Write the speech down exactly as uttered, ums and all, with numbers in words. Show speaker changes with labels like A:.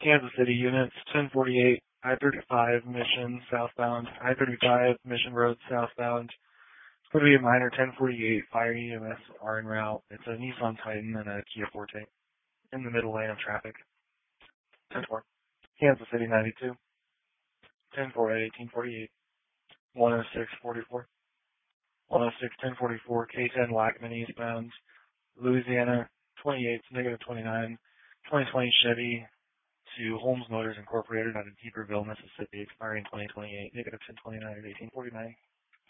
A: Kansas City units, ten forty-eight, I thirty-five, Mission, southbound, I thirty-five, Mission Road, southbound. It's going to be a minor ten forty-eight, Fire E M S are en route. It's a Nissan Titan and a Kia Forte in the middle lane of traffic. ten four. Kansas City ninety-two, ten four eighteen forty-eight, one oh six forty-four, one oh six ten forty-four, K ten Lackman eastbound, Louisiana, twenty-eight, negative twenty-nine, twenty twenty Chevy to Holmes Motors Incorporated out of Deeperville, Mississippi, expiring twenty twenty-eight, negative ten twenty-nine at eighteen forty-nine.